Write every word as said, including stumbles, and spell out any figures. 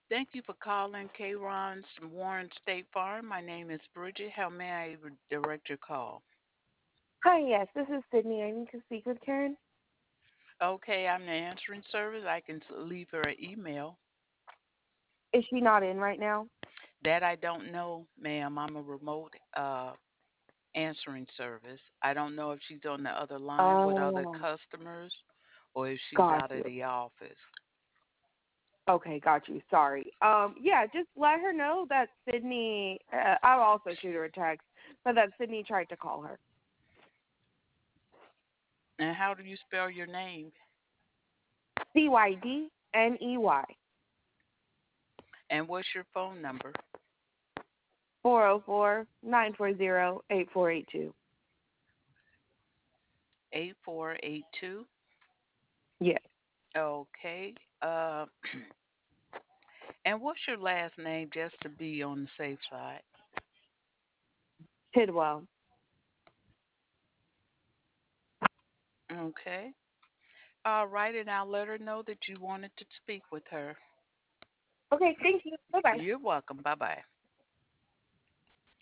Thank you for calling K. Ron's Warren State Farm. My name is Bridget. How may I re- direct your call? Hi, yes, this is Sydney. I need to speak with Karen. Okay, I'm the answering service. I can s- leave her an email. Is she not in right now? That I don't know, ma'am. I'm a remote uh, answering service. I don't know if she's on the other line with other Oh, customers or if she's got out of you. the office. Okay, got you. Sorry. Um, yeah, just let her know that Sydney. Uh, I'll also shoot her a text, but that Sydney tried to call her. And how do you spell your name? C Y D N E Y. And what's your phone number? Four zero four nine four zero eight four eight two. eight four eight two. Yes, Okay. Uh, and what's your last name just to be on the safe side? Tidwell. Okay. All right, and I'll let her know that you wanted to speak with her. Okay, thank you. Bye bye. You're welcome. Bye bye.